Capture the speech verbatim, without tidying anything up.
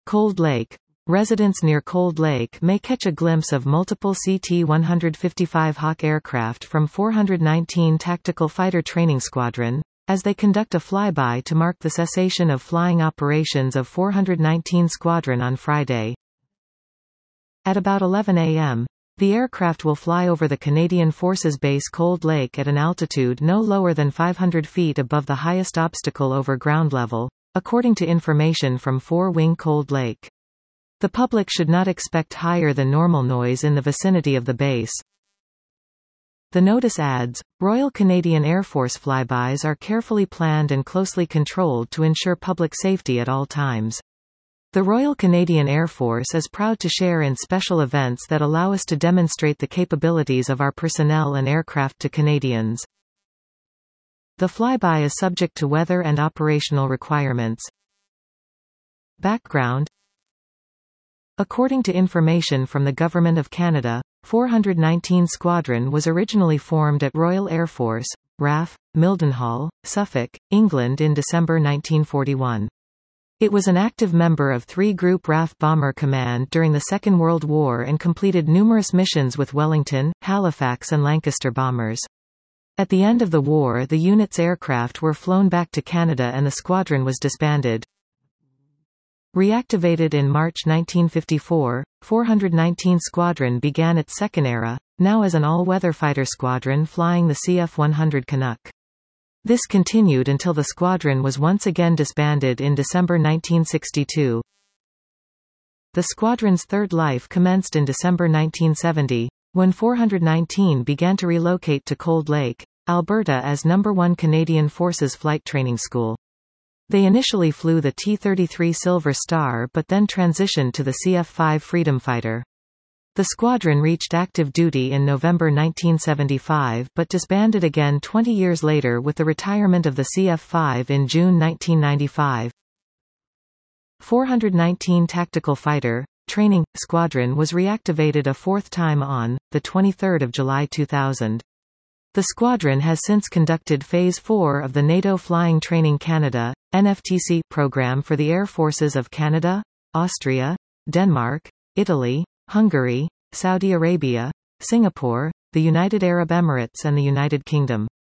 Cold Lake. Residents near Cold Lake may catch a glimpse of multiple C T one fifty-five Hawk aircraft from four nineteen Tactical Fighter Training Squadron, as they conduct a flyby to mark the cessation of flying operations of four nineteen Squadron on Friday. At about eleven a m, the aircraft will fly over the Canadian Forces Base Cold Lake at an altitude no lower than five hundred feet above the highest obstacle over ground level, according to information from Four Wing Cold Lake. The public should not expect higher than normal noise in the vicinity of the base. The notice adds, Royal Canadian Air Force flybys are carefully planned and closely controlled to ensure public safety at all times. The Royal Canadian Air Force is proud to share in special events that allow us to demonstrate the capabilities of our personnel and aircraft to Canadians. The flyby is subject to weather and operational requirements. Background. According to information from the Government of Canada, four nineteen Squadron was originally formed at Royal Air Force, R A F, Mildenhall, Suffolk, England in December nineteen forty-one. It was an active member of three Group R A F Bomber Command during the Second World War and completed numerous missions with Wellington, Halifax and Lancaster bombers. At the end of the war, the unit's aircraft were flown back to Canada and the squadron was disbanded. Reactivated in March nineteen fifty-four, four nineteen Squadron began its second era, now as an all-weather fighter squadron flying the C F one hundred Canuck. This continued until the squadron was once again disbanded in December nineteen sixty-two. The squadron's third life commenced in December nineteen seventy, when four nineteen began to relocate to Cold Lake, Alberta as number one Canadian Forces Flight Training School. They initially flew the T thirty-three Silver Star but then transitioned to the C F five Freedom Fighter. The squadron reached active duty in November nineteen seventy-five but disbanded again twenty years later with the retirement of the C F five in June nineteen ninety-five. four nineteen Tactical Fighter Training Squadron was reactivated a fourth time on the twenty-third of July two thousand. The squadron has since conducted Phase four of the NATO Flying Training Canada N F T C program for the Air Forces of Canada, Austria, Denmark, Italy, Hungary, Saudi Arabia, Singapore, the United Arab Emirates and the United Kingdom.